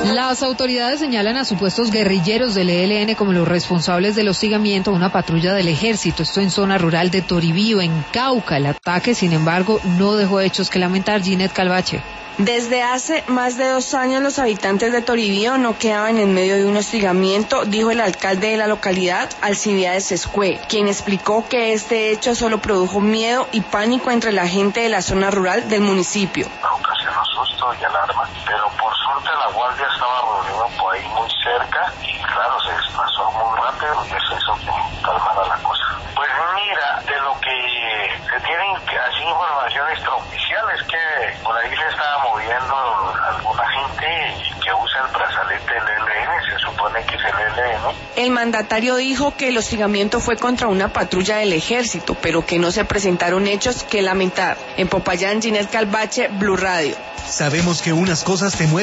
Las autoridades señalan a supuestos guerrilleros del ELN como los responsables del hostigamiento a una patrulla del ejército, esto en zona rural de Toribío, en Cauca. El ataque, sin embargo, no dejó hechos que lamentar. Ginette Calvache. Desde hace más de 2 años los habitantes de Toribío no quedaban en medio de un hostigamiento, dijo el alcalde de la localidad, Alcibiades Escue, quien explicó que este hecho solo produjo miedo y pánico entre la gente de la zona rural del municipio. Ocasionó susto y alarma, pero por suerte la guardia estaba reunida por ahí muy cerca y claro, se desplazó muy rápido y eso hizo que calmara la cosa. Pues mira, de lo que se tienen así informaciones extraoficiales que por ahí se estaba moviendo alguna gente que usa el brazalete del ELN, se supone que es el ELN. El mandatario dijo que el hostigamiento fue contra una patrulla del ejército, pero que no se presentaron hechos que lamentar. En Popayán, Ginette Calvache, Blue Radio. Sabemos que unas cosas te mueven.